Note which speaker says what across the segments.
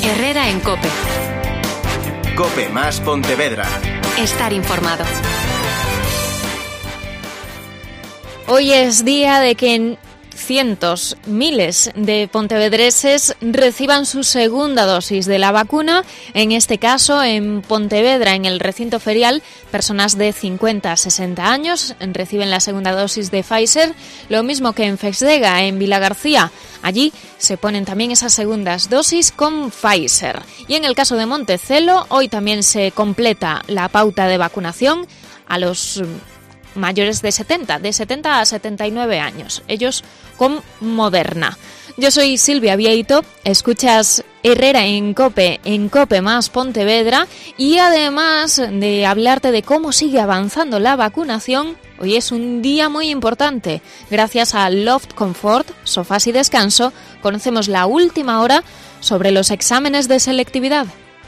Speaker 1: Herrera en COPE.
Speaker 2: COPE más Pontevedra.
Speaker 1: Estar informado.
Speaker 3: Hoy es día de que cientos, miles de pontevedreses reciban su segunda dosis de la vacuna. En este caso, en Pontevedra, en el recinto ferial, personas de 50 a 60 años reciben la segunda dosis de Pfizer, lo mismo que en Fexdega, en Vilagarcía. Allí se ponen también esas segundas dosis con Pfizer. Y en el caso de Montecelo, hoy también se completa la pauta de vacunación a los mayores de 70 a 79 años, ellos con Moderna. Yo soy Silvia Vieito, escuchas Herrera en COPE más Pontevedra, y además de hablarte de cómo sigue avanzando la vacunación, hoy es un día muy importante. Gracias a Loft Comfort, Sofás y Descanso, conocemos la última hora sobre los exámenes de selectividad.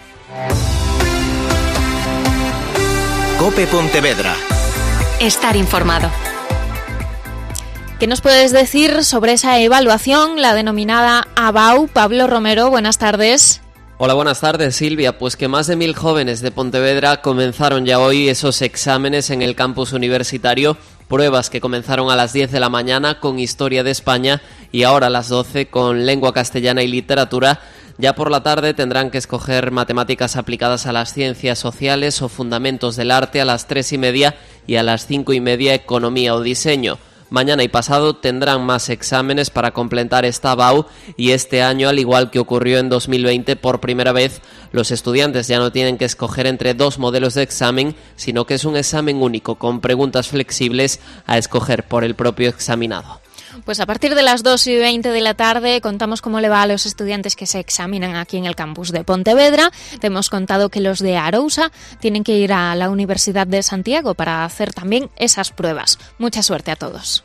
Speaker 2: COPE Pontevedra.
Speaker 1: Estar informado.
Speaker 3: ¿Qué nos puedes decir sobre esa evaluación, la denominada ABAU? Pablo Romero, buenas tardes.
Speaker 4: Hola, buenas tardes, Silvia. Pues que más de 1.000 jóvenes de Pontevedra comenzaron ya hoy esos exámenes en el campus universitario, pruebas que comenzaron a las 10 de la mañana con Historia de España y ahora a las 12 con Lengua Castellana y Literatura. Ya por la tarde tendrán que escoger Matemáticas aplicadas a las Ciencias Sociales o Fundamentos del Arte a las 3:30 y a las 5:30 Economía o Diseño. Mañana y pasado tendrán más exámenes para completar esta ABAU y este año, al igual que ocurrió en 2020, por primera vez los estudiantes ya no tienen que escoger entre dos modelos de examen, sino que es un examen único con preguntas flexibles a escoger por el propio examinado.
Speaker 3: Pues a partir de las 2:20 de la tarde contamos cómo le va a los estudiantes que se examinan aquí en el campus de Pontevedra. Te hemos contado que los de Arousa tienen que ir a la Universidad de Santiago para hacer también esas pruebas. Mucha suerte a todos.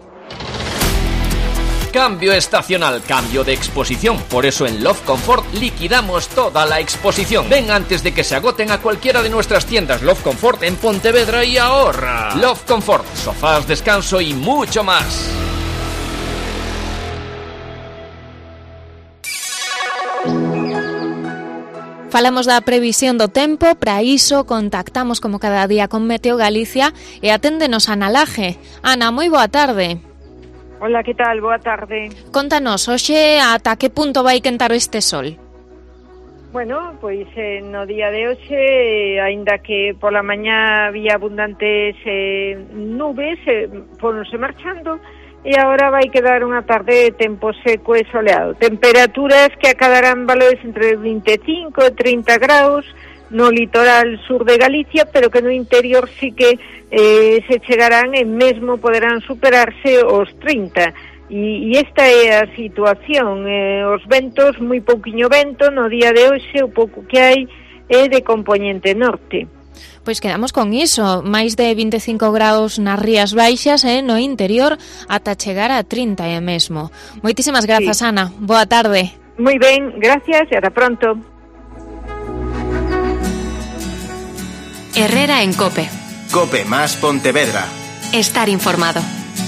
Speaker 5: Cambio estacional, cambio de exposición. Por eso en Loft Comfort liquidamos toda la exposición. Ven antes de que se agoten a cualquiera de nuestras tiendas Loft Comfort en Pontevedra y ahorra. Loft Comfort, sofás, descanso y mucho más.
Speaker 3: Falamos da previsión do tempo, para iso contactamos como cada día con Meteo Galicia e aténdenos Ana Laje. Ana, moi boa tarde.
Speaker 6: Hola, que tal? Boa tarde.
Speaker 3: Contanos, hoxe ata que punto vai quentar este sol?
Speaker 6: Bueno, pois no día de hoxe, aínda que pola mañá había abundantes nubes, foronse marchando, e agora vai quedar unha tarde de tempo seco e soleado. Temperaturas que acadarán valores entre 25 e 30 graus no litoral sur de Galicia, pero que no interior sí que se chegarán e mesmo poderán superarse os 30. E esta é a situación. Os ventos, moi pouquiño vento, no día de hoxe o pouco que hai é de compoñente norte.
Speaker 3: Pois quedamos con iso, máis de 25 graus nas Rías Baixas e no interior ata chegar a 30 mesmo. Moitísimas grazas, sí. Ana. Boa tarde.
Speaker 6: Moi ben, gracias e ata pronto.
Speaker 1: Herrera en COPE.
Speaker 2: COPE más Pontevedra.
Speaker 1: Estar informado.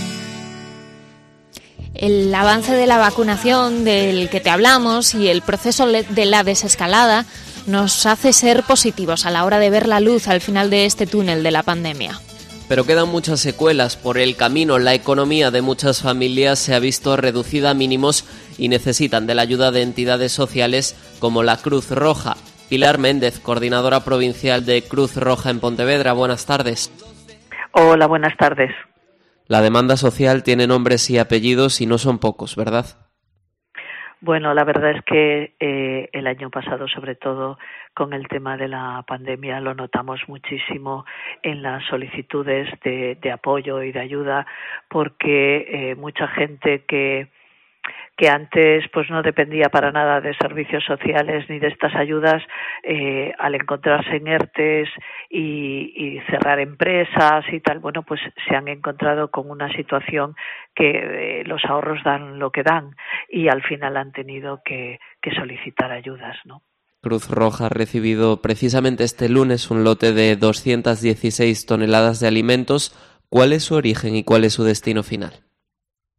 Speaker 3: El avance de la vacunación del que te hablamos y el proceso de la desescalada nos hace ser positivos a la hora de ver la luz al final de este túnel de la pandemia.
Speaker 4: Pero quedan muchas secuelas por el camino. La economía de muchas familias se ha visto reducida a mínimos y necesitan de la ayuda de entidades sociales como la Cruz Roja. Pilar Méndez, coordinadora provincial de Cruz Roja en Pontevedra. Buenas tardes.
Speaker 7: Hola, buenas tardes.
Speaker 4: La demanda social tiene nombres y apellidos y no son pocos, ¿verdad?
Speaker 7: Bueno, la verdad es que el año pasado, sobre todo con el tema de la pandemia, lo notamos muchísimo en las solicitudes de apoyo y de ayuda, porque mucha gente que antes pues no dependía para nada de servicios sociales ni de estas ayudas, al encontrarse en ERTES y cerrar empresas y tal, bueno, pues se han encontrado con una situación que los ahorros dan lo que dan y al final han tenido que solicitar ayudas, ¿no?
Speaker 4: Cruz Roja ha recibido precisamente este lunes un lote de 216 toneladas de alimentos. ¿Cuál es su origen y cuál es su destino final?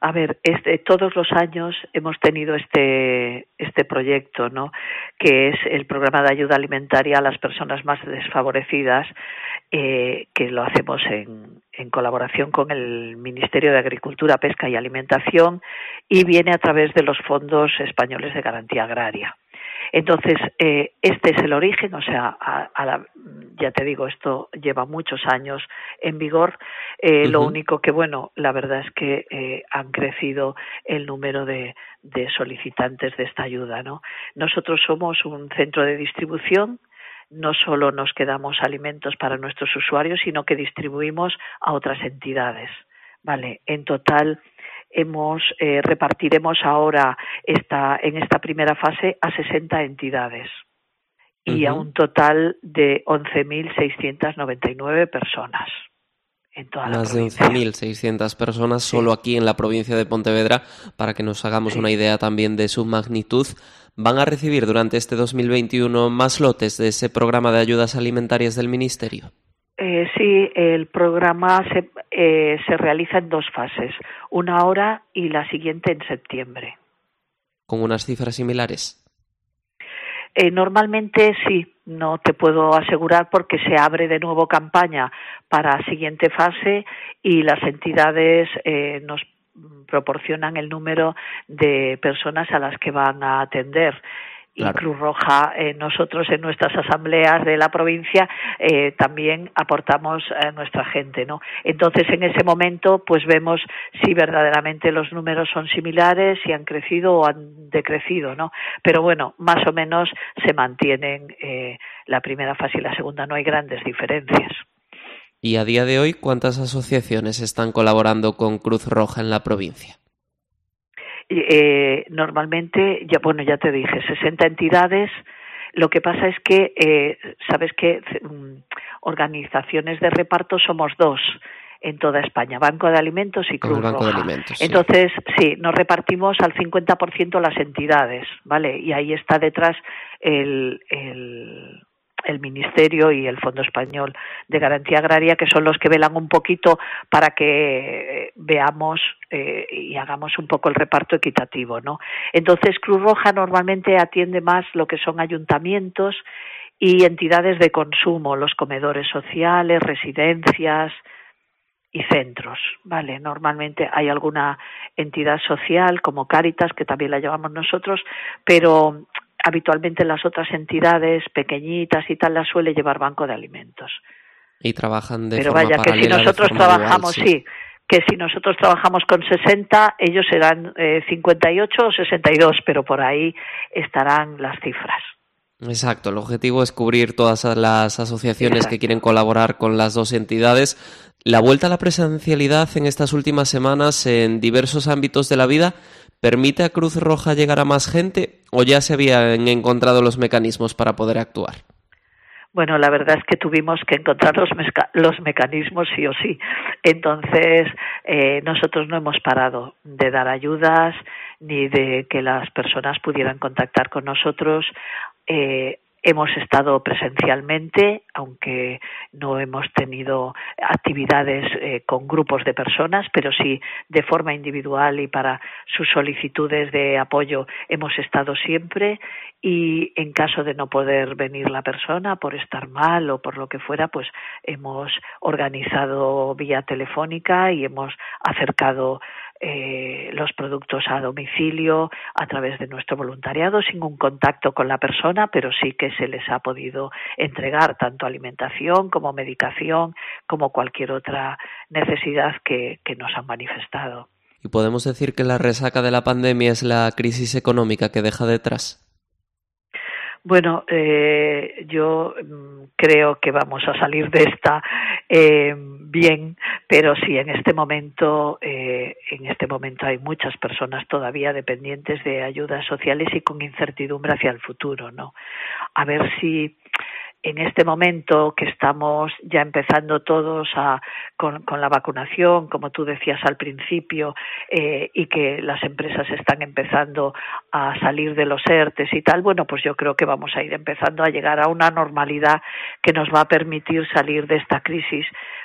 Speaker 7: a ver, todos los años hemos tenido este proyecto, ¿no? Que es el programa de ayuda alimentaria a las personas más desfavorecidas, que lo hacemos en colaboración con el Ministerio de Agricultura, Pesca y Alimentación, y viene a través de los fondos españoles de garantía agraria. Entonces, este es el origen, o sea, ya te digo, esto lleva muchos años en vigor. Lo único que, bueno, la verdad es que han crecido el número de solicitantes de esta ayuda, ¿no? Nosotros somos un centro de distribución. No solo nos quedamos alimentos para nuestros usuarios, sino que distribuimos a otras entidades, ¿vale? En total repartiremos ahora en esta primera fase a 60 entidades y a un total de 11.699 personas en toda la provincia.
Speaker 4: Más de 11.600 personas solo aquí en la provincia de Pontevedra, para que nos hagamos una idea también de su magnitud. ¿Van a recibir durante este 2021 más lotes de ese programa de ayudas alimentarias del Ministerio?
Speaker 7: Sí, el programa se realiza en 2 fases, una ahora y la siguiente en septiembre.
Speaker 4: ¿Con unas cifras similares?
Speaker 7: Normalmente sí, no te puedo asegurar porque se abre de nuevo campaña para la siguiente fase y las entidades nos proporcionan el número de personas a las que van a atender. Claro. Y Cruz Roja, nosotros en nuestras asambleas de la provincia también aportamos a nuestra gente, ¿no? Entonces, en ese momento, pues vemos si verdaderamente los números son similares, si han crecido o han decrecido, ¿no? Pero bueno, más o menos se mantienen la primera fase y la segunda, no hay grandes diferencias.
Speaker 4: Y a día de hoy, ¿cuántas asociaciones están colaborando con Cruz Roja en la provincia?
Speaker 7: Normalmente, ya te dije, 60 entidades. Lo que pasa es que, sabes que organizaciones de reparto somos 2 en toda España, Banco de Alimentos y Cruz Roja.
Speaker 4: Banco de Alimentos,
Speaker 7: Entonces, sí, nos repartimos al 50% las entidades, ¿vale? Y ahí está detrás el Ministerio y el Fondo Español de Garantía Agraria, que son los que velan un poquito para que veamos y hagamos un poco el reparto equitativo, ¿no? Entonces, Cruz Roja normalmente atiende más lo que son ayuntamientos y entidades de consumo, los comedores sociales, residencias y centros, ¿vale? Normalmente hay alguna entidad social como Cáritas, que también la llevamos nosotros, pero habitualmente las otras entidades pequeñitas y tal las suele llevar Banco de Alimentos.
Speaker 4: Y trabajan de
Speaker 7: forma
Speaker 4: paralela.
Speaker 7: Pero vaya, que si nosotros trabajamos, que si nosotros trabajamos con 60, ellos serán 58 o 62, pero por ahí estarán las cifras.
Speaker 4: Exacto, el objetivo es cubrir todas las asociaciones que quieren colaborar con las 2 entidades. La vuelta a la presencialidad en estas últimas semanas en diversos ámbitos de la vida, ¿permite a Cruz Roja llegar a más gente o ya se habían encontrado los mecanismos para poder actuar?
Speaker 7: Bueno, la verdad es que tuvimos que encontrar los mecanismos sí o sí. Entonces, nosotros no hemos parado de dar ayudas ni de que las personas pudieran contactar con nosotros. Hemos estado presencialmente, aunque no hemos tenido actividades con grupos de personas, pero sí de forma individual y para sus solicitudes de apoyo hemos estado siempre, y en caso de no poder venir la persona por estar mal o por lo que fuera, pues hemos organizado vía telefónica y hemos acercado los productos a domicilio a través de nuestro voluntariado, sin un contacto con la persona, pero sí que se les ha podido entregar tanto alimentación como medicación, como cualquier otra necesidad que nos han manifestado.
Speaker 4: ¿Y podemos decir que la resaca de la pandemia es la crisis económica que deja detrás?
Speaker 7: Bueno, yo creo que vamos a salir de esta bien, pero sí, en este momento hay muchas personas todavía dependientes de ayudas sociales y con incertidumbre hacia el futuro, ¿no? A ver si en este momento que estamos ya empezando todos con la vacunación, como tú decías al principio, y que las empresas están empezando a salir de los ERTES y tal, bueno, pues yo creo que vamos a ir empezando a llegar a una normalidad que nos va a permitir salir de esta crisis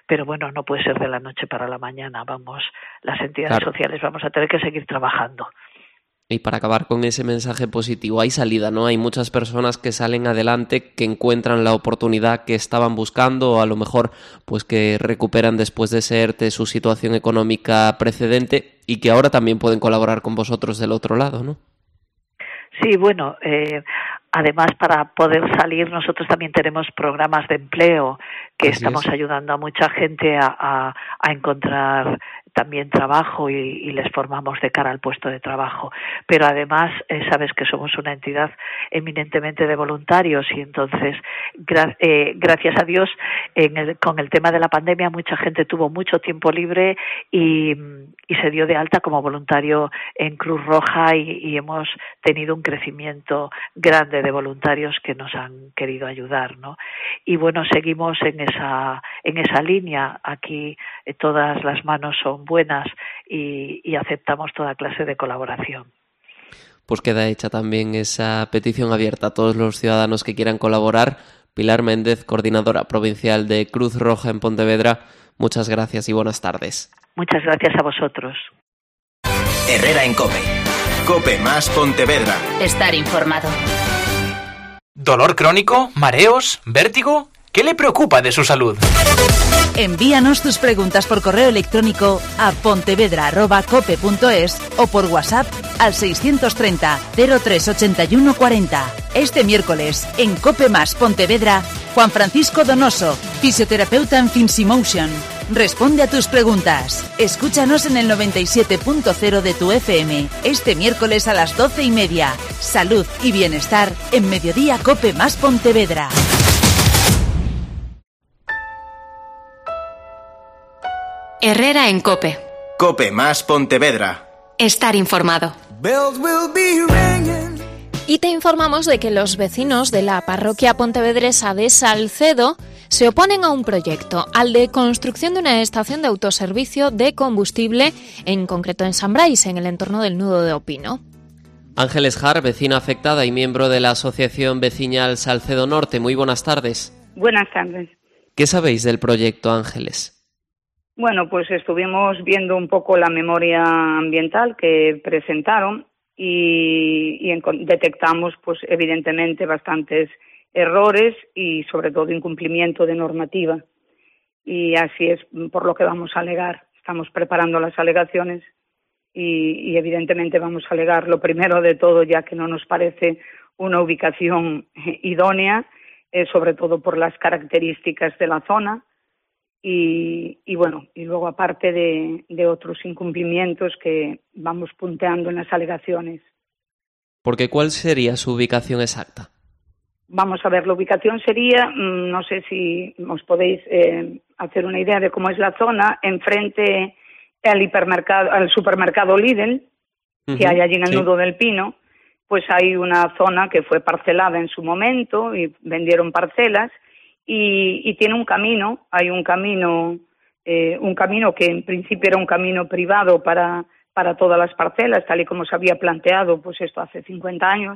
Speaker 7: pero bueno, no puede ser de la noche para la mañana. Las entidades sociales vamos a tener que seguir trabajando.
Speaker 4: Y para acabar con ese mensaje positivo, hay salida, ¿no? Hay muchas personas que salen adelante, que encuentran la oportunidad que estaban buscando, o a lo mejor pues que recuperan después de ese ERTE su situación económica precedente y que ahora también pueden colaborar con vosotros del otro lado, ¿no?
Speaker 7: Sí, bueno, además para poder salir nosotros también tenemos programas de empleo que estamos ayudando a mucha gente a encontrar también trabajo y les formamos de cara al puesto de trabajo. Pero además, sabes que somos una entidad eminentemente de voluntarios y entonces, gracias a Dios, con el tema de la pandemia mucha gente tuvo mucho tiempo libre y se dio de alta como voluntario en Cruz Roja y hemos tenido un crecimiento grande de voluntarios que nos han querido ayudar, ¿no? Y bueno, seguimos en esa línea. Aquí todas las manos son buenas y aceptamos toda clase de colaboración.
Speaker 4: Pues queda hecha también esa petición abierta a todos los ciudadanos que quieran colaborar. Pilar Méndez, coordinadora provincial de Cruz Roja en Pontevedra, muchas gracias y buenas tardes.
Speaker 7: Muchas gracias a vosotros.
Speaker 2: Herrera en COPE. COPE más Pontevedra.
Speaker 1: Estar informado.
Speaker 8: ¿Dolor crónico? ¿Mareos? ¿Vértigo? ¿Qué le preocupa de su salud?
Speaker 9: Envíanos tus preguntas por correo electrónico a pontevedra@cope.es o por WhatsApp al 630 0381 40. Este miércoles, en Cope más Pontevedra, Juan Francisco Donoso, fisioterapeuta en Finsymotion. Responde a tus preguntas. Escúchanos en el 97.0 de tu FM, este miércoles a las 12:30. Salud y bienestar en Mediodía Cope más Pontevedra.
Speaker 1: Herrera en COPE.
Speaker 2: COPE más Pontevedra.
Speaker 1: Estar informado.
Speaker 3: Y te informamos de que los vecinos de la parroquia pontevedresa de Salcedo se oponen a un proyecto, al de construcción de una estación de autoservicio de combustible, en concreto en San Brais, en el entorno del nudo de Opino.
Speaker 4: Ángeles Jar, vecina afectada y miembro de la Asociación Vecinal Salcedo Norte. Muy buenas tardes.
Speaker 10: Buenas tardes.
Speaker 4: ¿Qué sabéis del proyecto, Ángeles?
Speaker 10: Bueno, pues estuvimos viendo un poco la memoria ambiental que presentaron y detectamos, pues evidentemente, bastantes errores y sobre todo incumplimiento de normativa. Y así es por lo que vamos a alegar. Estamos preparando las alegaciones y evidentemente vamos a alegar lo primero de todo, ya que no nos parece una ubicación idónea, sobre todo por las características de la zona. Y bueno, y luego aparte de otros incumplimientos que vamos punteando en las alegaciones.
Speaker 4: Porque ¿cuál sería su ubicación exacta?
Speaker 10: Vamos a ver, la ubicación sería, no sé si os podéis hacer una idea de cómo es la zona, enfrente al supermercado Lidl, que hay allí en el nudo del Pino, pues hay una zona que fue parcelada en su momento y vendieron parcelas. Y tiene un camino, hay un camino que en principio era un camino privado para todas las parcelas, tal y como se había planteado, pues esto hace 50 años,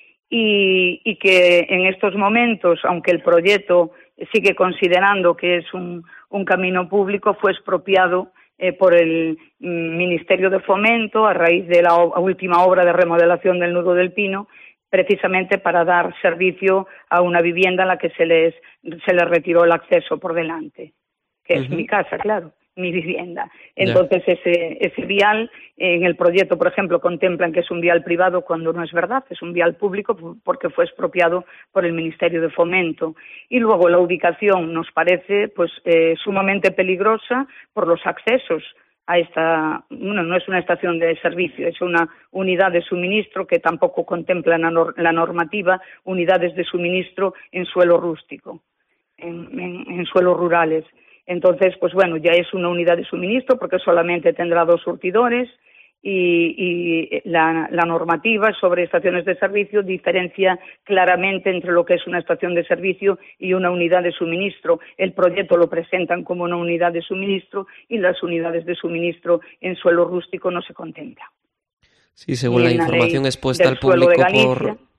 Speaker 10: y que en estos momentos, aunque el proyecto sigue considerando que es un camino público, fue expropiado por el Ministerio de Fomento a raíz de la última obra de remodelación del Nudo del Pino, precisamente para dar servicio a una vivienda a la que se les retiró el acceso por delante, que es mi casa, claro, mi vivienda. Entonces ese vial, en el proyecto, por ejemplo, contemplan que es un vial privado cuando no es verdad, es un vial público porque fue expropiado por el Ministerio de Fomento. Y luego la ubicación nos parece pues sumamente peligrosa por los accesos a esta, bueno, no es una estación de servicio, es una unidad de suministro que tampoco contempla la normativa, unidades de suministro en suelo rústico, en suelos rurales. Entonces, pues bueno, ya es una unidad de suministro porque solamente tendrá 2 surtidores y la normativa sobre estaciones de servicio diferencia claramente entre lo que es una estación de servicio y una unidad de suministro. El proyecto lo presentan como una unidad de suministro y las unidades de suministro en suelo rústico no se contemplan.
Speaker 4: Sí, según la información expuesta al público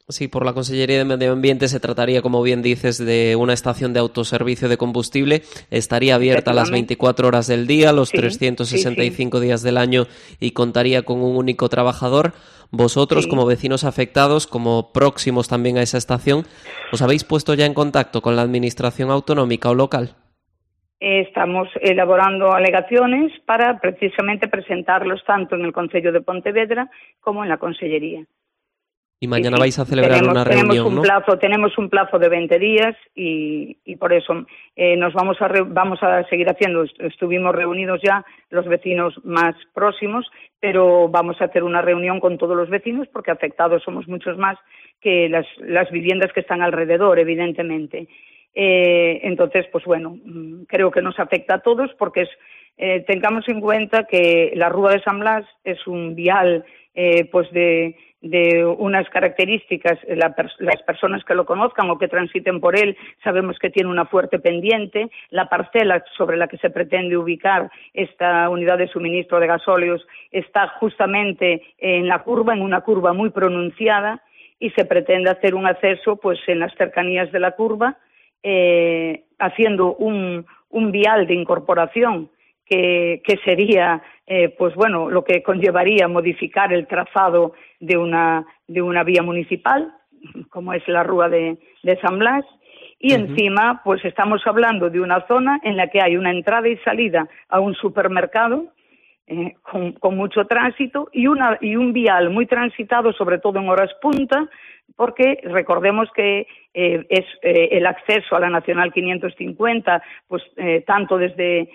Speaker 4: Sí, por la Consellería de Medio Ambiente se trataría, como bien dices, de una estación de autoservicio de combustible. Estaría abierta las 24 horas del día, los 365 días del año y contaría con un único trabajador. Vosotros, como vecinos afectados, como próximos también a esa estación, ¿os habéis puesto ya en contacto con la administración autonómica o local?
Speaker 10: Estamos elaborando alegaciones para precisamente presentarlos tanto en el Concello de Pontevedra como en la Consellería.
Speaker 4: Y mañana vais a celebrar una reunión, ¿no?
Speaker 10: Tenemos un plazo de 20 días y por eso nos vamos a seguir haciendo. Estuvimos reunidos ya los vecinos más próximos, pero vamos a hacer una reunión con todos los vecinos porque afectados somos muchos más que las viviendas que están alrededor, evidentemente. Entonces, pues bueno, creo que nos afecta a todos porque tengamos en cuenta que la Rúa de San Blas es un vial pues de unas características, las personas que lo conozcan o que transiten por él sabemos que tiene una fuerte pendiente. La parcela sobre la que se pretende ubicar esta unidad de suministro de gasóleos está justamente en la curva, en una curva muy pronunciada, y se pretende hacer un acceso pues en las cercanías de la curva, haciendo un vial de incorporación que sería pues bueno, lo que conllevaría modificar el trazado de una vía municipal, como es la Rúa de San Blas, y encima pues estamos hablando de una zona en la que hay una entrada y salida a un supermercado con mucho tránsito y un vial muy transitado, sobre todo en horas punta, porque recordemos que es el acceso a la Nacional 550, pues tanto desde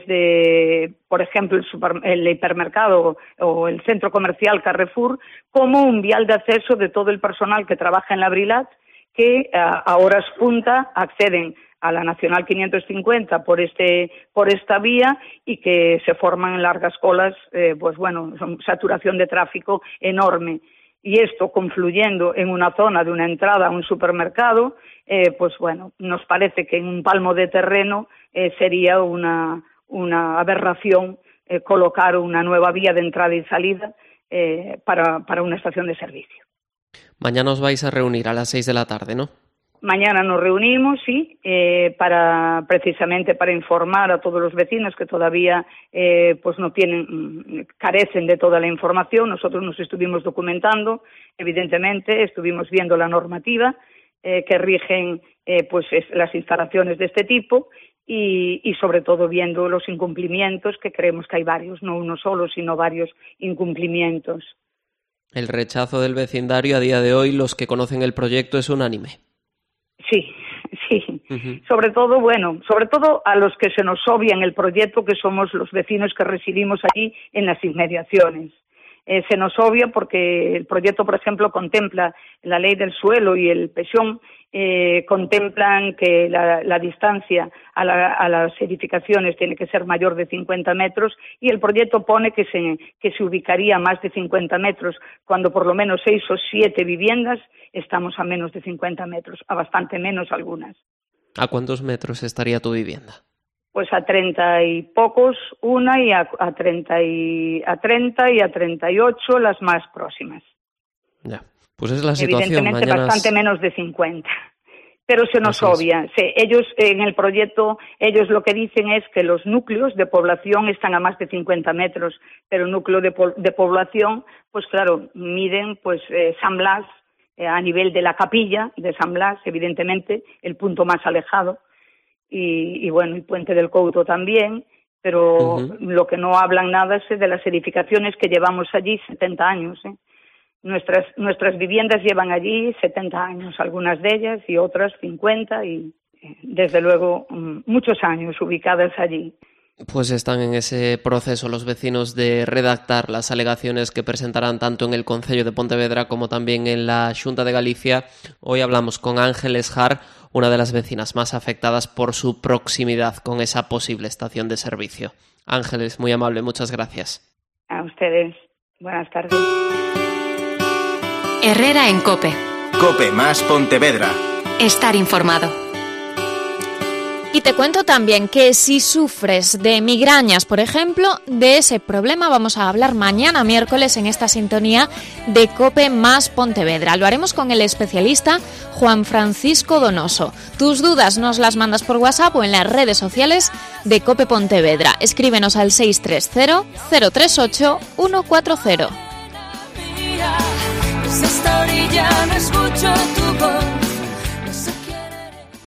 Speaker 10: por ejemplo el hipermercado o el centro comercial Carrefour, como un vial de acceso de todo el personal que trabaja en la Brilat, que a horas punta acceden a la Nacional 550 por esta vía y que se forman largas colas, pues bueno, saturación de tráfico enorme. Y esto confluyendo en una zona de una entrada a un supermercado, pues bueno, nos parece que en un palmo de terreno sería una aberración colocar una nueva vía de entrada y salida para una estación de servicio.
Speaker 4: Mañana os vais a reunir a las 6 de la tarde, ¿no?
Speaker 10: Mañana nos reunimos, sí, precisamente para informar a todos los vecinos que todavía pues carecen de toda la información. Nosotros nos estuvimos documentando, evidentemente, estuvimos viendo la normativa que rigen pues las instalaciones de este tipo y sobre todo viendo los incumplimientos, que creemos que hay varios, no uno solo, sino varios incumplimientos.
Speaker 4: El rechazo del vecindario a día de hoy, los que conocen el proyecto, es unánime.
Speaker 10: Sí. Sobre todo a los que se nos obvia en el proyecto, que somos los vecinos que residimos allí en las inmediaciones. Se nos obvia porque el proyecto, por ejemplo, contempla la ley del suelo y el PESIón, contemplan que la distancia a las edificaciones tiene que ser mayor de 50 metros y el proyecto pone que se ubicaría a más de 50 metros, cuando por lo menos 6 o 7 viviendas estamos a menos de 50 metros, a bastante menos algunas.
Speaker 4: ¿A cuántos metros estaría tu vivienda?
Speaker 10: Pues a 30 y pocos una y a 30 y a 38 las más próximas.
Speaker 4: Ya, pues es la situación.
Speaker 10: Evidentemente bastante menos de 50. Pero se nos obvia. Ellos en el proyecto, ellos lo que dicen es que los núcleos de población están a más de 50 metros, pero el núcleo de población, pues claro, miden pues San Blas a nivel de la capilla de San Blas, evidentemente, el punto más alejado, y bueno, el Puente del Couto también, pero lo que no hablan nada es de las edificaciones que llevamos allí 70 años. Nuestras viviendas llevan allí 70 años, algunas de ellas, y otras 50, y desde luego muchos años ubicadas allí.
Speaker 4: Pues están en ese proceso los vecinos de redactar las alegaciones que presentarán tanto en el Concello de Pontevedra como también en la Xunta de Galicia. Hoy hablamos con Ángeles Jar, una de las vecinas más afectadas por su proximidad con esa posible estación de servicio. Ángeles, muy amable, muchas gracias.
Speaker 10: A ustedes, buenas tardes.
Speaker 1: Herrera en COPE.
Speaker 2: COPE más Pontevedra.
Speaker 1: Estar informado.
Speaker 3: Y te cuento también que si sufres de migrañas, por ejemplo, de ese problema vamos a hablar mañana miércoles en esta sintonía de COPE más Pontevedra. Lo haremos con el especialista Juan Francisco Donoso. Tus dudas nos las mandas por WhatsApp o en las redes sociales de COPE Pontevedra. Escríbenos al 630-038-140.
Speaker 11: Esta orilla no escucho tu